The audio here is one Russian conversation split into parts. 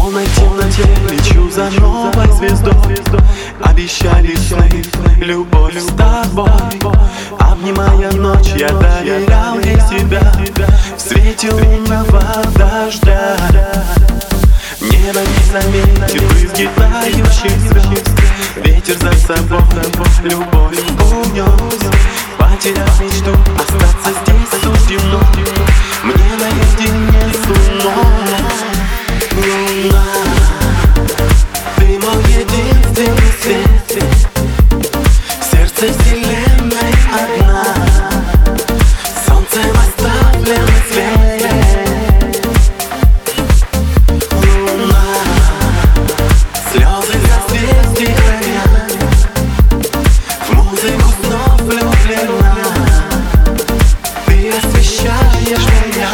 полной темноте лечу за новой звездой. Обещали сны, любовь с тобой. Обнимая ночь, я доверял ей себя. В свете лунного дождя небо не заметит брызги тающих звезд. Ветер за собой любовь унес. Потеряв мечту, остаться здесь суждено. Мне наедине с луной. Луна, ты мой единственный свет. Сердце вселенной одна. Солнцем оставленный след. Луна, слезы созвездий хранят. В музыку снов влюблена. Ты освещаешь меня.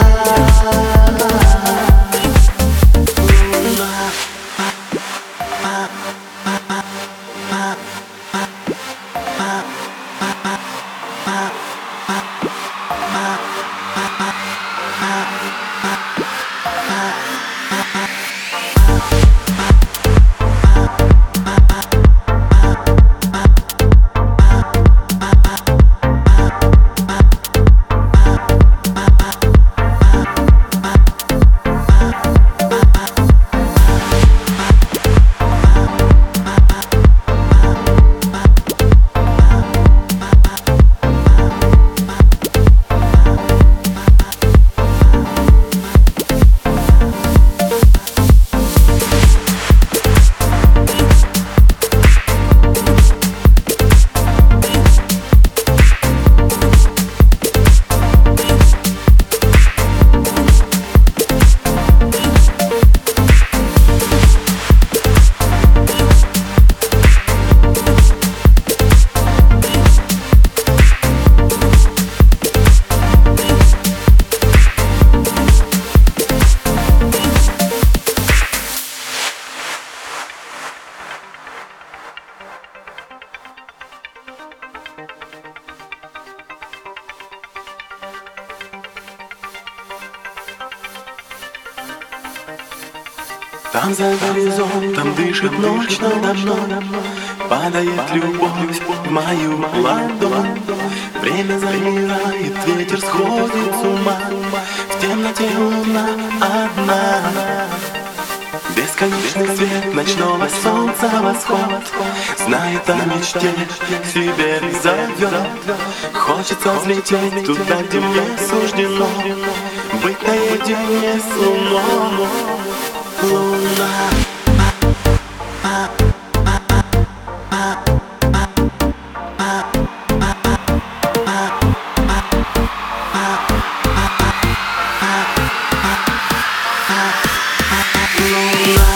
Там за горизонтом дышит ночь надо мной. Падает любовь в мою ладонь. Время замирает, ветер сходит с ума. В темноте луна одна. Бесконечный свет ночного солнца восход. Знает о мечте, себе зовет. Хочется взлететь туда, где мне суждено быть наедине с луной. Луна, Луна.